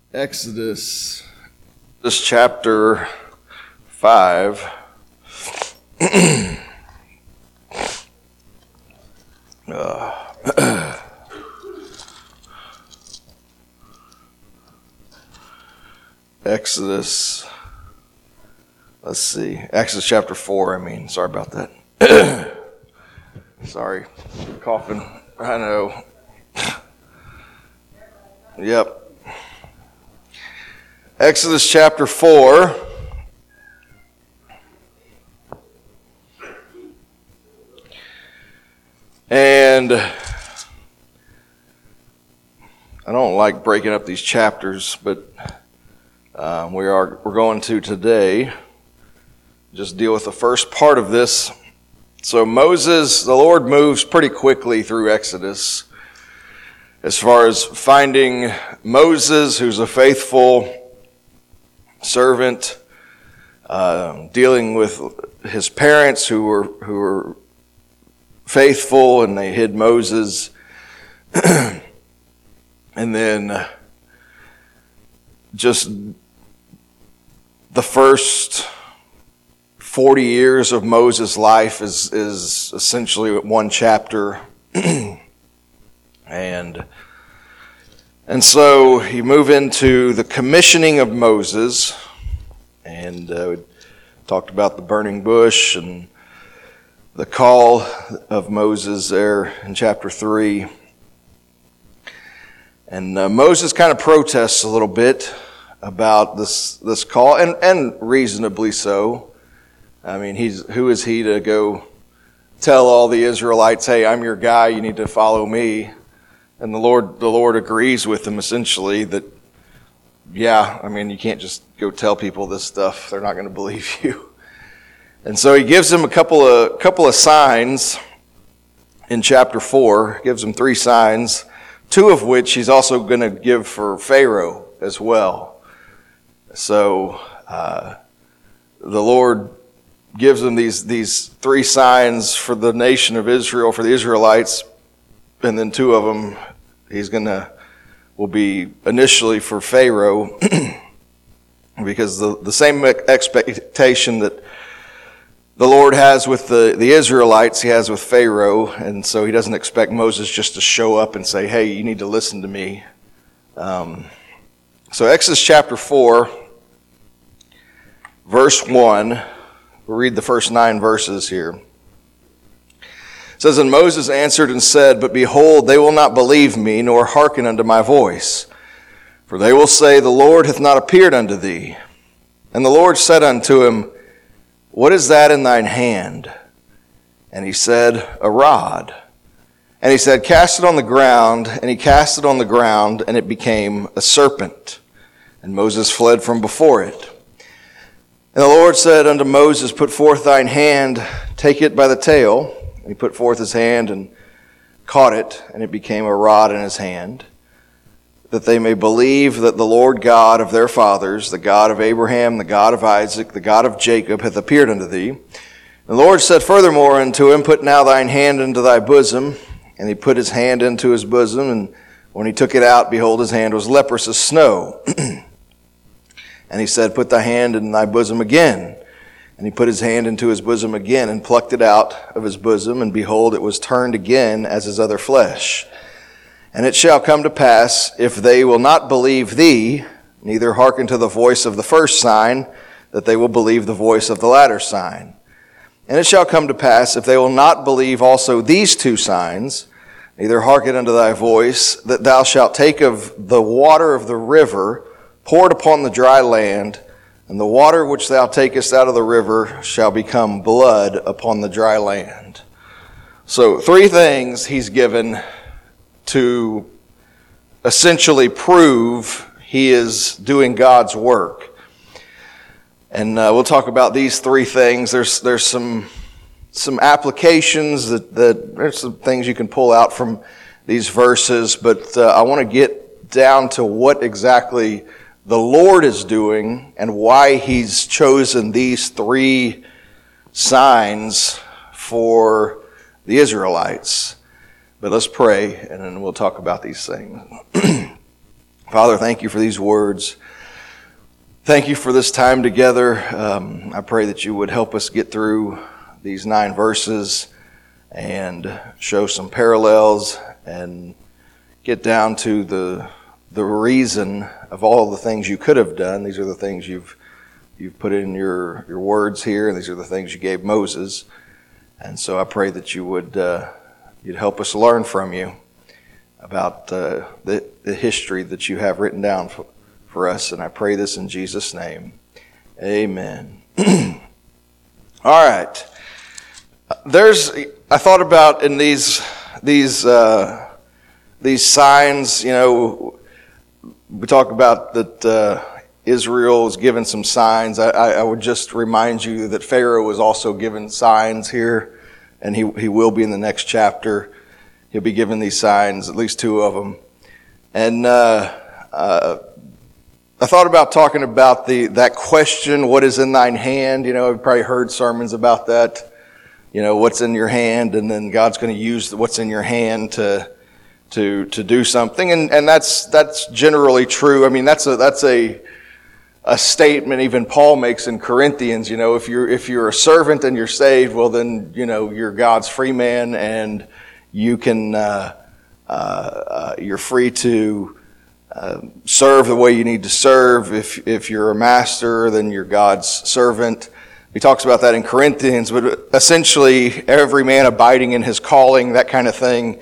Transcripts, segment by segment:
Exodus, this chapter 5. Exodus chapter 4, sorry about that. Sorry, coughing, I know. Yep. Exodus chapter 4. And I don't like breaking up these chapters, but we're going to today just deal with the first part of this. So the Lord moves pretty quickly through Exodus as far as finding Moses, who's a faithful servant, dealing with his parents who were faithful, and they hid Moses. And then just the first 40 years of Moses' life is essentially one chapter. And so you move into the commissioning of Moses, and we talked about the burning bush and the call of Moses there in chapter 3. And Moses kind of protests a little bit about this call, and reasonably so. Who is he to go tell all the Israelites, hey, I'm your guy, you need to follow me? And the Lord agrees with him essentially that, you can't just go tell people this stuff. They're not going to believe you. And so he gives them a couple of signs in chapter 4. Gives them 3 signs, 2 of which he's also going to give for Pharaoh as well. So the Lord gives them these 3 signs for the nation of Israel, for the Israelites, and then 2 of them will be initially for Pharaoh, because the same expectation that the Lord has with the Israelites, he has with Pharaoh, and so he doesn't expect Moses just to show up and say, hey, you need to listen to me. So Exodus chapter 4, verse 1, we'll read the first 9 verses here. It says, And Moses answered and said, But behold, they will not believe me, nor hearken unto my voice. For they will say, The Lord hath not appeared unto thee. And the Lord said unto him, What is that in thine hand? And he said, A rod. And he said, Cast it on the ground. And he cast it on the ground, and it became a serpent. And Moses fled from before it. And the Lord said unto Moses, Put forth thine hand, take it by the tail. And he put forth his hand and caught it, and it became a rod in his hand, that they may believe that the Lord God of their fathers, the God of Abraham, the God of Isaac, the God of Jacob, hath appeared unto thee. And the Lord said furthermore unto him, Put now thine hand into thy bosom. And he put his hand into his bosom, and when he took it out, behold, his hand was leprous as snow. And he said, Put thy hand in thy bosom again. And he put his hand into his bosom again, and plucked it out of his bosom, and behold, it was turned again as his other flesh. And it shall come to pass, if they will not believe thee, neither hearken to the voice of the first sign, that they will believe the voice of the latter sign. And it shall come to pass, if they will not believe also these 2 signs, neither hearken unto thy voice, that thou shalt take of the water of the river, pour it upon the dry land, and the water which thou takest out of the river shall become blood upon the dry land. So 3 things he's given to essentially prove he is doing God's work. And we'll talk about these 3 things. There's some applications that there's some things you can pull out from these verses, but I want to get down to what exactly the Lord is doing and why he's chosen these 3 signs for the Israelites. But let's pray, and then we'll talk about these things. Father, thank you for these words. Thank you for this time together. I pray that you would help us get through these 9 verses and show some parallels and get down to the reason of all the things you could have done. These are the things you've put in your words here, and these are the things you gave Moses. And so I pray that you would you'd help us learn from you about the history that you have written down for us. And I pray this in Jesus' name. Amen. All right. I thought about in these signs, we talk about that Israel is given some signs. I would just remind you that Pharaoh was also given signs here, and he will be in the next chapter. He'll be given these signs, at least 2 of them. And I thought about talking about that question, what is in thine hand? I've probably heard sermons about that. What's in your hand, and then God's going to use what's in your hand to do something, and that's generally true. I mean, that's a statement even Paul makes in Corinthians. If you're a servant and you're saved, well then you're God's free man, and you can you're free to serve the way you need to serve. If you're a master, then you're God's servant. He talks about that in Corinthians, but essentially every man abiding in his calling, that kind of thing.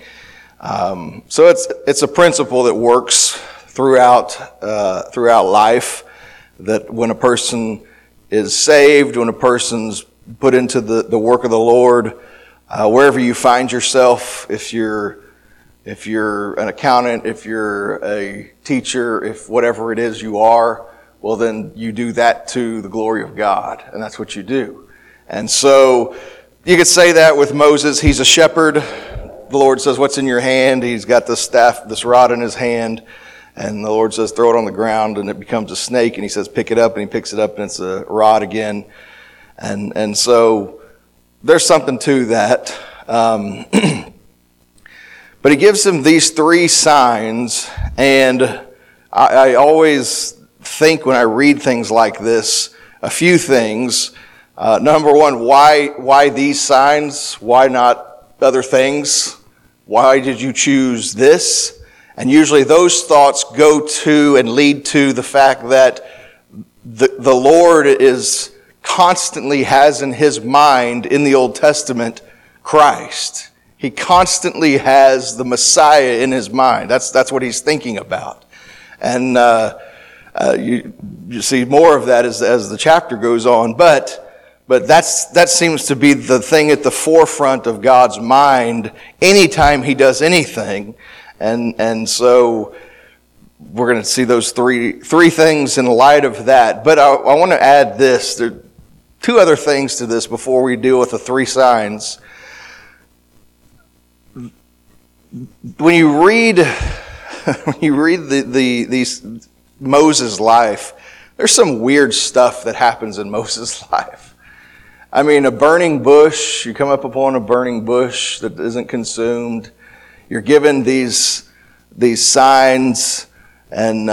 So it's a principle that works throughout life, that when a person is saved, when a person's put into the work of the Lord, wherever you find yourself, if you're an accountant, if you're a teacher, if whatever it is you are, well then you do that to the glory of God, and that's what you do. And so you could say that with Moses. He's a shepherd. The Lord says, what's in your hand? He's got this staff, this rod in his hand. And the Lord says, throw it on the ground, and it becomes a snake. And he says, pick it up, and he picks it up, and it's a rod again. And so there's something to that. But he gives him these 3 signs. And I always think when I read things like this, a few things. Number one, why these signs? Why not other things? Why did you choose this? And usually those thoughts go to and lead to the fact that the Lord is constantly has in his mind in the Old Testament Christ. He constantly has the Messiah in his mind. That's what he's thinking about. And you see more of that as the chapter goes on. But that seems to be the thing at the forefront of God's mind anytime he does anything. And so we're going to see those three things in light of that. But I want to add this. There are 2 other things to this before we deal with the 3 signs. When you read these Moses' life, there's some weird stuff that happens in Moses' life. I mean, a burning bush, you come up upon a burning bush that isn't consumed. You're given these signs, and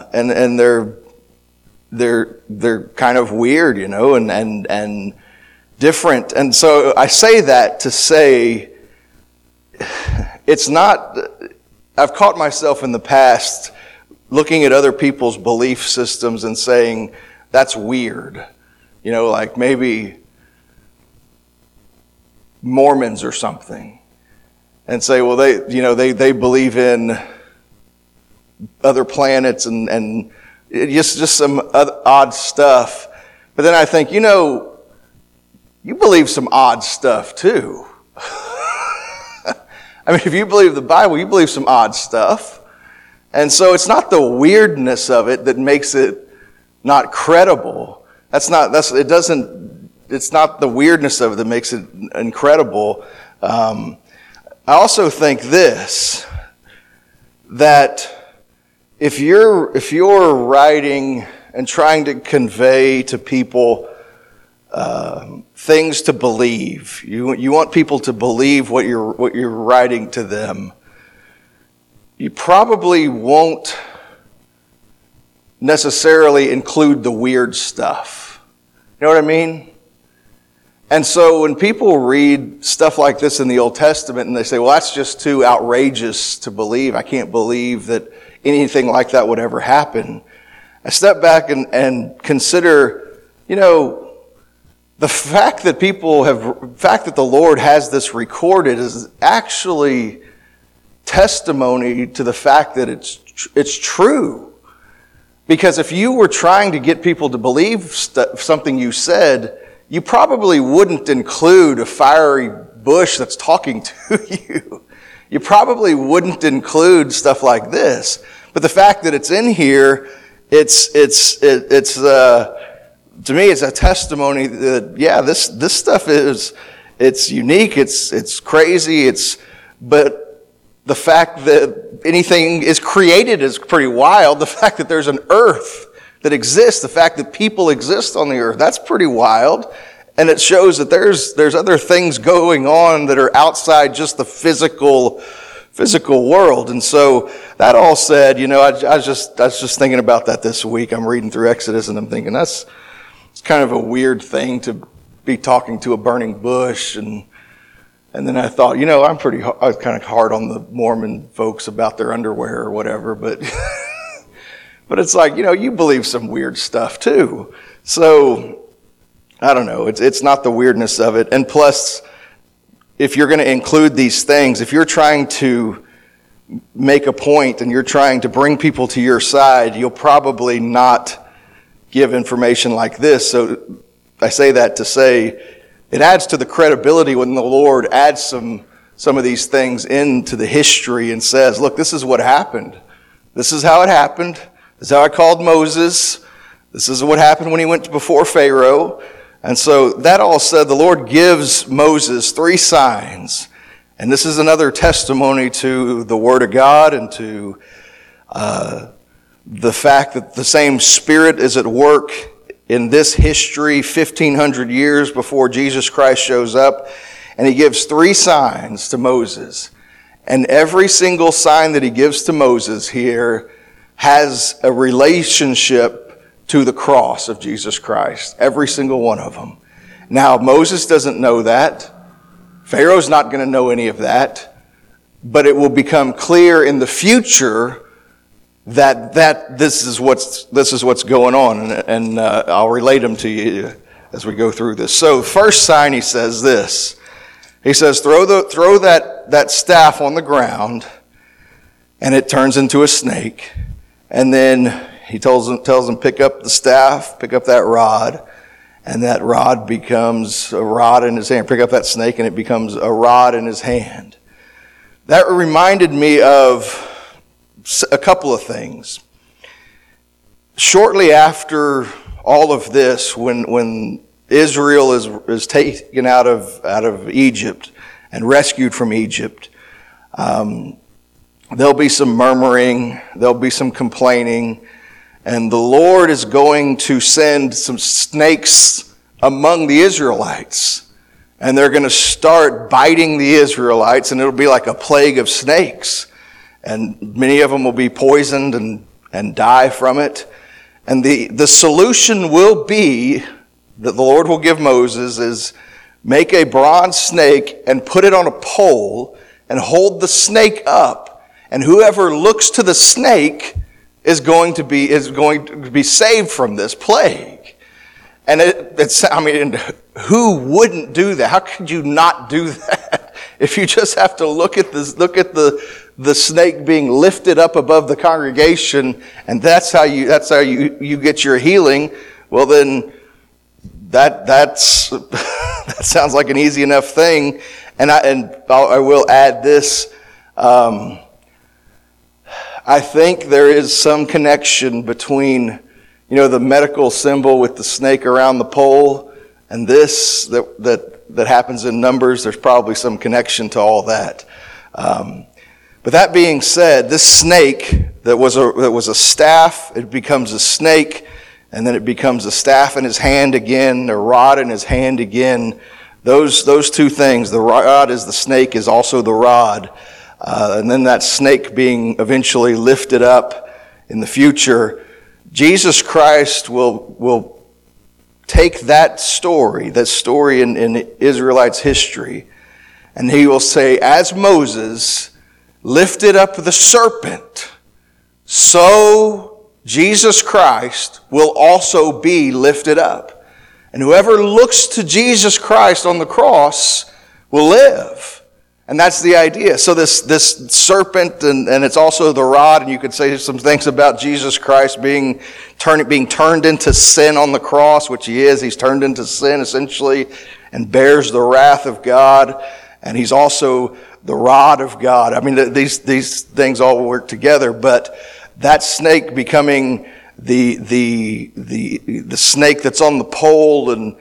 they're kind of weird, and different. And so I say that to say it's not. I've caught myself in the past looking at other people's belief systems and saying that's weird, like maybe Mormons or something. And say, well, they believe in other planets and just some odd stuff. But then I think, you believe some odd stuff too. I mean, if you believe the Bible, you believe some odd stuff. And so it's not the weirdness of it that makes it not credible. It's not the weirdness of it that makes it incredible. I also think this, that if you're writing and trying to convey to people things to believe, you want people to believe what you're writing to them, you probably won't necessarily include the weird stuff. You know what I mean? And so when people read stuff like this in the Old Testament and they say, well, that's just too outrageous to believe. I can't believe that anything like that would ever happen. I step back and consider, the fact that the Lord has this recorded is actually testimony to the fact that it's true. Because if you were trying to get people to believe something you said, you probably wouldn't include a fiery bush that's talking to you. You probably wouldn't include stuff like this. But the fact that it's in here, it's to me, it's a testimony that, yeah, this stuff it's unique, it's crazy, but the fact that anything is created is pretty wild. The fact that there's an earth that exists, the fact that people exist on the earth, that's pretty wild. And it shows that there's other things going on that are outside just the physical world. And so that all said, I was just thinking about that this week. I'm reading through Exodus and I'm thinking it's kind of a weird thing to be talking to a burning bush. And then I thought, I was kind of hard on the Mormon folks about their underwear or whatever, but but it's like, you believe some weird stuff too. So I don't know. It's not the weirdness of it. And plus, if you're going to include these things, if you're trying to make a point and you're trying to bring people to your side, you'll probably not give information like this. So I say that to say it adds to the credibility when the Lord adds some of these things into the history and says, look, this is what happened. This is how it happened. This is how I called Moses. This is what happened when he went before Pharaoh. And so that all said, the Lord gives Moses 3 signs. And this is another testimony to the Word of God and to the fact that the same Spirit is at work in this history 1,500 years before Jesus Christ shows up. And he gives 3 signs to Moses. And every single sign that he gives to Moses here has a relationship to the cross of Jesus Christ. Every single one of them. Now, Moses doesn't know that. Pharaoh's not going to know any of that. But it will become clear in the future that this is what's going on. And I'll relate them to you as we go through this. So, first sign, he says this. He says, throw that staff on the ground, and it turns into a snake. And then he tells them, pick up the staff, pick up that rod, and that rod becomes a rod in his hand. Pick up that snake, and it becomes a rod in his hand. That reminded me of a couple of things. Shortly after all of this, when Israel is taken out of Egypt and rescued from Egypt, there'll be some murmuring, there'll be some complaining, and the Lord is going to send some snakes among the Israelites. And they're going to start biting the Israelites, and it'll be like a plague of snakes. And many of them will be poisoned and die from it. And the solution will be, that the Lord will give Moses, is make a bronze snake and put it on a pole and hold the snake up. And whoever looks to the snake is going to be saved from this plague. And who wouldn't do that? How could you not do that? If you just have to look at the snake being lifted up above the congregation, and that's how you get your healing, well then that sounds like an easy enough thing. And I will add this. I think there is some connection between, the medical symbol with the snake around the pole and this that happens in Numbers. There's probably some connection to all that. But that being said, this snake that was a staff, it becomes a snake, and then it becomes a staff in his hand again, a rod in his hand again. Those two things, the rod is the snake, is also the rod. And then that snake being eventually lifted up in the future, Jesus Christ will take that story in Israelites' history, and he will say, as Moses lifted up the serpent, so Jesus Christ will also be lifted up. And whoever looks to Jesus Christ on the cross will live. And that's the idea. So this serpent, and it's also the rod, and you could say some things about Jesus Christ being turned into sin on the cross, which he is. He's turned into sin, essentially, and bears the wrath of God. And he's also the rod of God. I mean, these things all work together, but that snake becoming the snake that's on the pole, and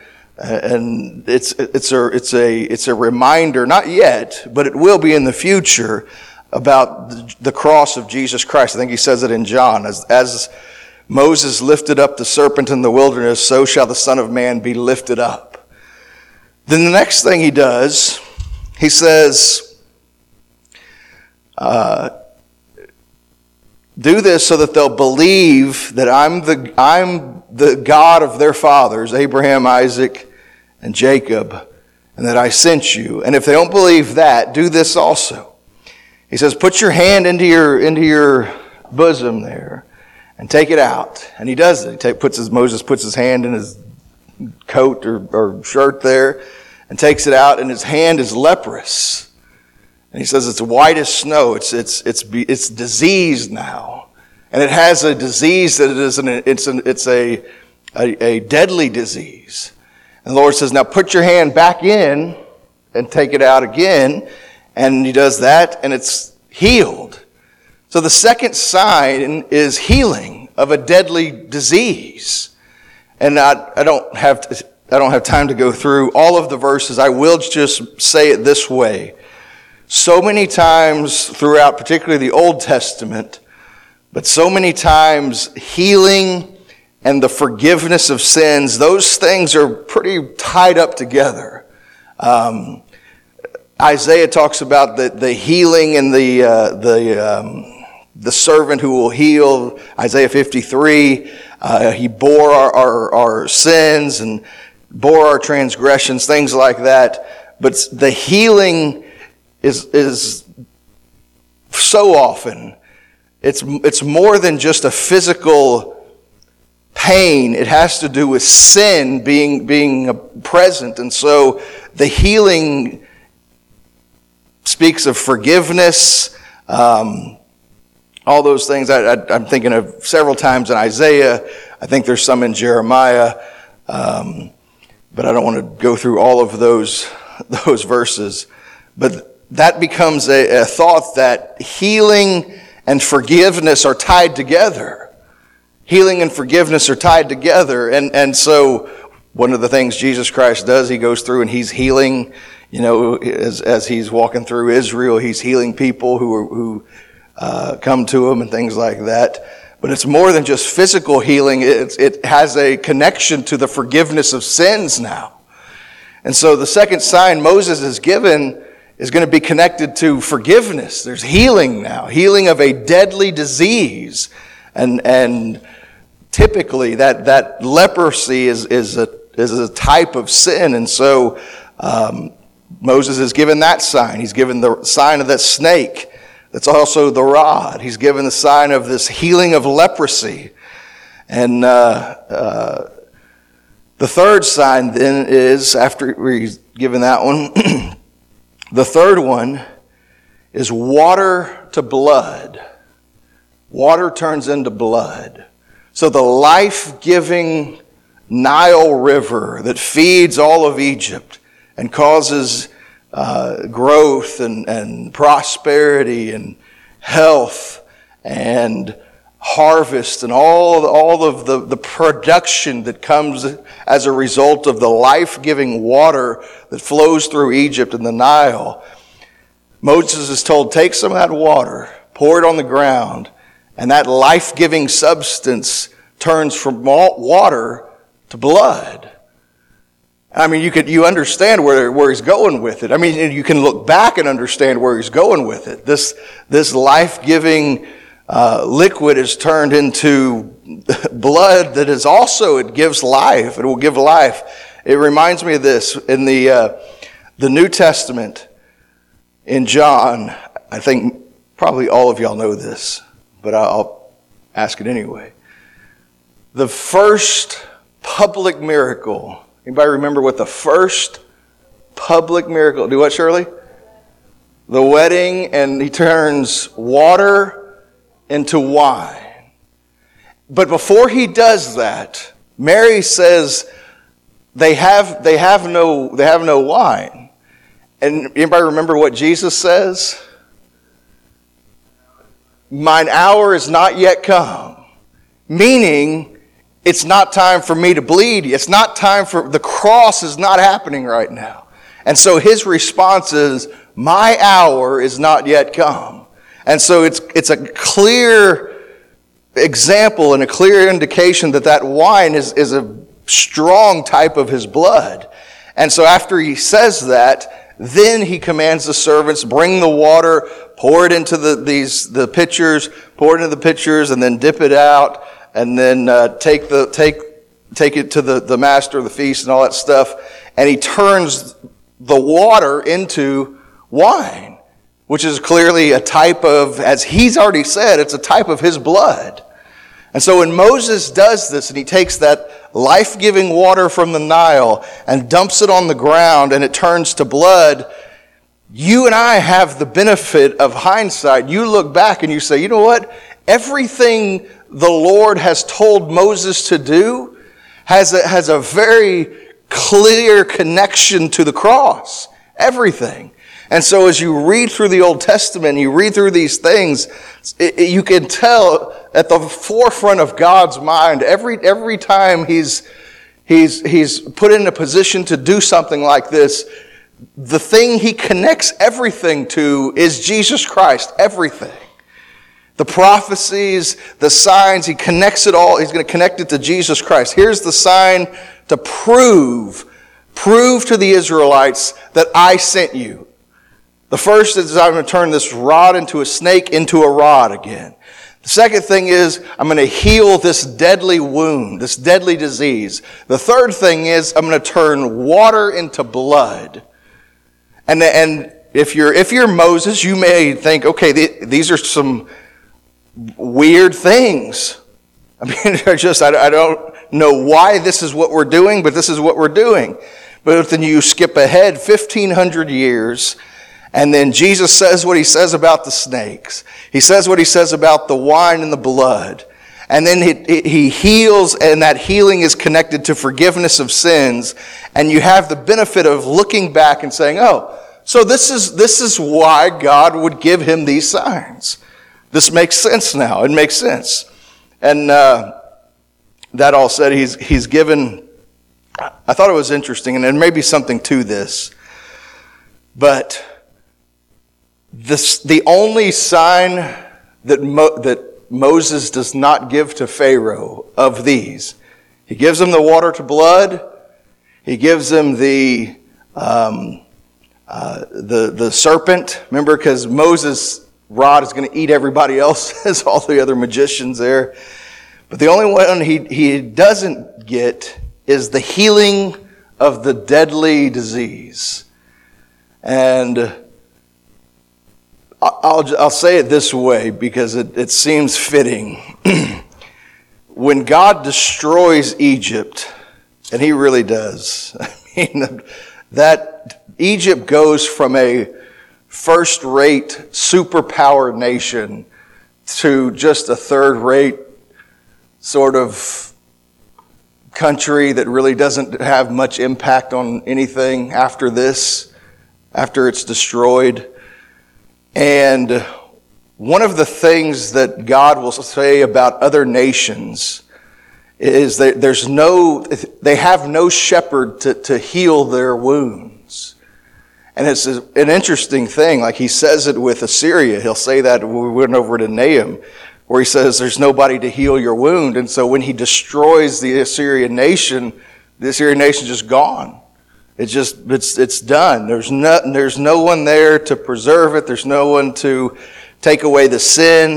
it's a reminder, not yet, but it will be in the future, about the cross of Jesus Christ. I think he says it in John, as Moses lifted up the serpent in the wilderness, so shall the Son of Man be lifted up. Then the next thing he does, he says, do this so that they'll believe that I'm the God of their fathers, Abraham, Isaac, and Jacob, and that I sent you. And if they don't believe that, do this also. He says, put your hand into your bosom there and take it out. And he does it. Moses puts his hand in his coat or shirt there and takes it out, and his hand is leprous. And he says it's white as snow. It's diseased now, and it has a disease that it's a deadly disease. And the Lord says, now put your hand back in and take it out again. And he does that, and it's healed. So the second sign is healing of a deadly disease. And I don't have time to go through all of the verses. I will just say it this way. So many times throughout, particularly the Old Testament, but so many times healing and the forgiveness of sins, those things are pretty tied up together. Isaiah talks about the healing and the servant who will heal. Isaiah 53, he bore our sins and bore our transgressions, things like that. But the healing is so often, it's more than just a physical pain. It has to do with sin being present. And so the healing speaks of forgiveness, all those things. I'm thinking of several times in Isaiah. I think there's some in Jeremiah, but I don't want to go through all of those verses. But that becomes a thought that healing and forgiveness are tied together. Healing and forgiveness are tied together. And so one of the things Jesus Christ does, he goes through and he's healing, as he's walking through Israel, he's healing people who come to him and things like that. But it's more than just physical healing. It has a connection to the forgiveness of sins now. And so the second sign Moses is given is going to be connected to forgiveness. There's healing now, healing of a deadly disease. And typically that leprosy is a type of sin. And so Moses is given that sign. He's given the sign of that snake. That's also the rod. He's given the sign of this healing of leprosy. And the third sign then is, after he's given that one, the third one is water to blood. Water turns into blood. So the life-giving Nile River that feeds all of Egypt and causes growth and prosperity and health and harvest and all of the production that comes as a result of the life-giving water that flows through Egypt and the Nile. Moses is told, take some of that water, pour it on the ground, and that life-giving substance turns from water to blood. I mean, you understand where he's going with it. I mean, you can look back and understand where he's going with it. This life-giving liquid is turned into blood that is also, it gives life. It will give life. It reminds me of this in the New Testament in John. I think probably all of y'all know this, but I'll ask it anyway. The first public miracle. Anybody remember what the first public miracle? Do what, Shirley? The wedding, and he turns water into wine. But before he does that, Mary says they have no wine. And anybody remember what Jesus says? Mine hour is not yet come. Meaning, it's not time for me to bleed. It's not time for, the cross is not happening right now. And so his response is, my hour is not yet come. And so it's a clear example and a clear indication that wine is a strong type of his blood. And so after he says that, then he commands the servants, bring the water, pour it into the pitchers, pour it into the pitchers, and then dip it out, and then take it to the master of the feast and all that stuff. And he turns the water into wine, which is clearly a type of, as he's already said, it's a type of his blood. And so when Moses does this, and he takes that life-giving water from the Nile and dumps it on the ground and it turns to blood, you and I have the benefit of hindsight. You look back and you say, you know what? Everything the Lord has told Moses to do has a very clear connection to the cross. Everything. And so as you read through the Old Testament, you read through these things, you can tell at the forefront of God's mind, every time he's put in a position to do something like this, the thing he connects everything to is Jesus Christ, everything. The prophecies, the signs, he connects it all, he's going to connect it to Jesus Christ. Here's the sign to prove to the Israelites that I sent you. The first is I'm going to turn this rod into a snake into a rod again. The second thing is I'm going to heal this deadly wound, this deadly disease. The third thing is I'm going to turn water into blood. And if you're Moses, you may think, okay, these are some weird things. I mean, I don't know why this is what we're doing, but this is what we're doing. But then you skip ahead 1,500 years, and then Jesus says what he says about the snakes. He says what he says about the wine and the blood. And then he heals, and that healing is connected to forgiveness of sins. And you have the benefit of looking back and saying, oh, so this is why God would give him these signs. This makes sense now. It makes sense. And that all said, he's given, I thought it was interesting, and there may be something to this, but the only sign that Moses does not give to Pharaoh of these, he gives him the water to blood, he gives him the serpent. Remember, because Moses' rod is going to eat everybody else's, all the other magicians there. But the only one he doesn't get is the healing of the deadly disease. And I'll say it this way because it seems fitting. When God destroys Egypt, and he really does, I mean, that Egypt goes from a first-rate superpower nation to just a third-rate sort of country that really doesn't have much impact on anything after this, after it's destroyed. And one of the things that God will say about other nations is that they have no shepherd to heal their wounds. And it's an interesting thing. Like he says it with Assyria. He'll say that when we went over to Nahum, where he says there's nobody to heal your wound. And so when he destroys the Assyrian nation is just gone. It's done. There's no one there to preserve it. There's no one to take away the sin.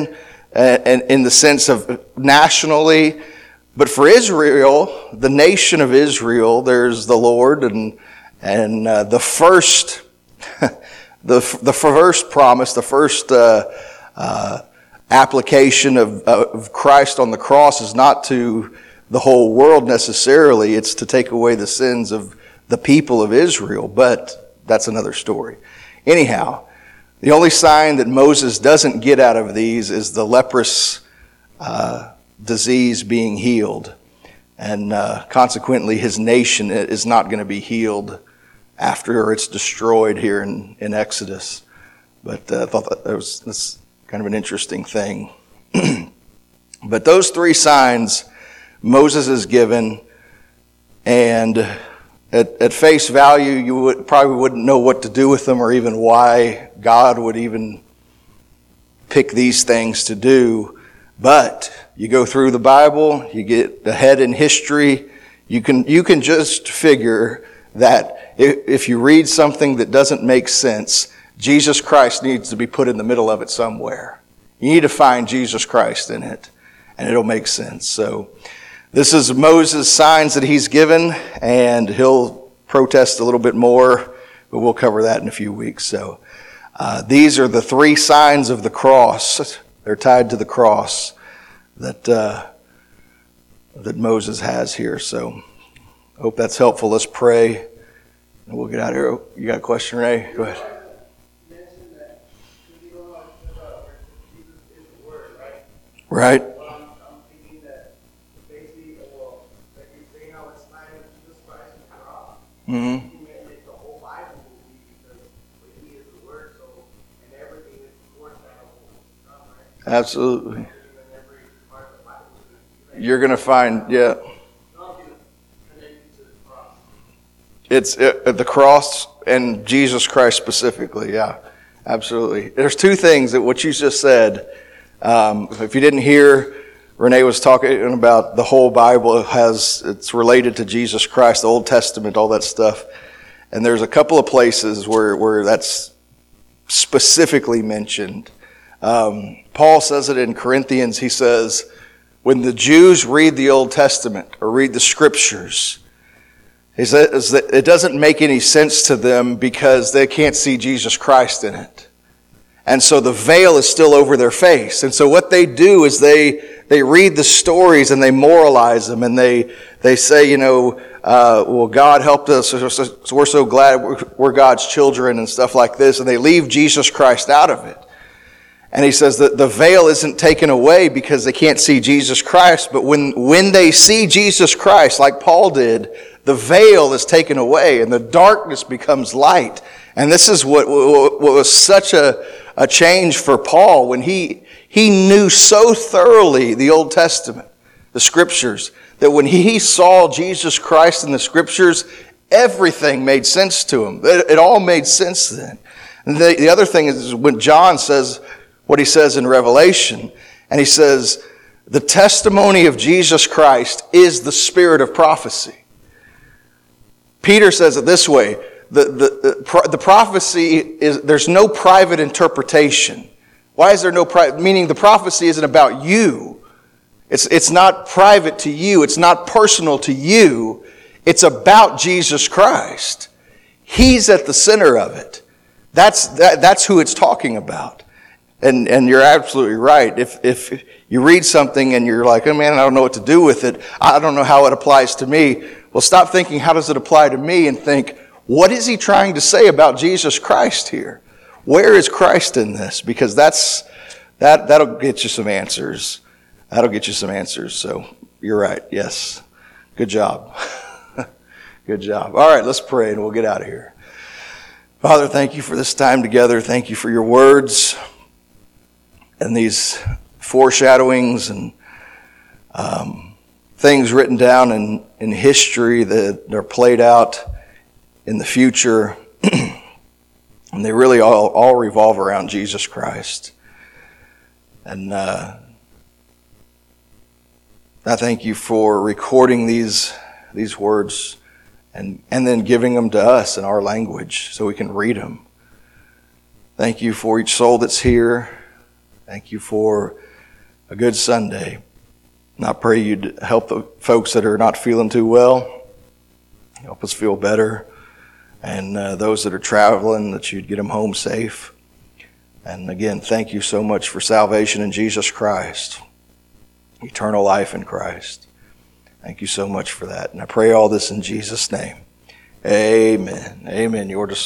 and in the sense of nationally. But for Israel, the nation of Israel, there's the Lord, and the first, the first promise, the first application of Christ on the cross is not to the whole world necessarily. It's to take away the sins of the people of Israel. But that's another story. Anyhow, the only sign that Moses doesn't get out of these is the leprous disease being healed. And consequently, his nation is not going to be healed after it's destroyed here in Exodus. But I thought that's kind of an interesting thing. But those three signs Moses is given, and at face value, you probably wouldn't know what to do with them or even why God would even pick these things to do. But you go through the Bible, you get ahead in history, you can just figure that if you read something that doesn't make sense, Jesus Christ needs to be put in the middle of it somewhere. You need to find Jesus Christ in it, and it'll make sense. So this is Moses' signs that he's given, and he'll protest a little bit more, but we'll cover that in a few weeks. So these are the three signs of the cross. They're tied to the cross that Moses has here. So I hope that's helpful. Let's pray, and we'll get out of here. You got a question, Ray? Go ahead. Right. I'm thinking that basically, like you're saying how it's not even Jesus Christ and the cross. Mm-hmm. He made the whole Bible movie because he is the Word, so and everything is towards that whole right? Absolutely. You're going to find, yeah. It's the cross and Jesus Christ specifically, yeah. Absolutely. There's two things that what you just said. If you didn't hear, Renee was talking about the whole Bible it's related to Jesus Christ, the Old Testament, all that stuff. And there's a couple of places where that's specifically mentioned. Paul says it in Corinthians. He says, when the Jews read the Old Testament or read the Scriptures, he says that it doesn't make any sense to them because they can't see Jesus Christ in it. And so the veil is still over their face. And so what they do is they read the stories and they moralize them, and they say, well, God helped us, so we're so glad we're God's children and stuff like this, and they leave Jesus Christ out of it. And he says that the veil isn't taken away because they can't see Jesus Christ, but when they see Jesus Christ, like Paul did, the veil is taken away and the darkness becomes light. And this is what was such a change for Paul when he knew so thoroughly the Old Testament, the Scriptures, that when he saw Jesus Christ in the Scriptures, everything made sense to him. It all made sense then. And the other thing is when John says what he says in Revelation, and he says, the testimony of Jesus Christ is the spirit of prophecy. Peter says it this way, the prophecy is, there's no private interpretation. Why is there no private? Meaning the prophecy isn't about you. It's not private to you. It's not personal to you. It's about Jesus Christ. He's at the center of it. That's who it's talking about. And you're absolutely right. If you read something and you're like, oh man, I don't know what to do with it. I don't know how it applies to me. Well, stop thinking, how does it apply to me? And think, what is he trying to say about Jesus Christ here? Where is Christ in this? Because that'll get you some answers. That'll get you some answers. So you're right. Yes. Good job. Good job. All right, let's pray and we'll get out of here. Father, thank you for this time together. Thank you for your words and these foreshadowings and things written down in history that are played out in the future. And they really all revolve around Jesus Christ. And I thank you for recording these words and then giving them to us in our language so we can read them. Thank you for each soul that's here. Thank you for a good Sunday. And I pray you'd help the folks that are not feeling too well. Help us feel better. And those that are traveling, that you'd get them home safe. And again, thank you so much for salvation in Jesus Christ. Eternal life in Christ. Thank you so much for that. And I pray all this in Jesus' name. Amen. Amen. You're dismissed.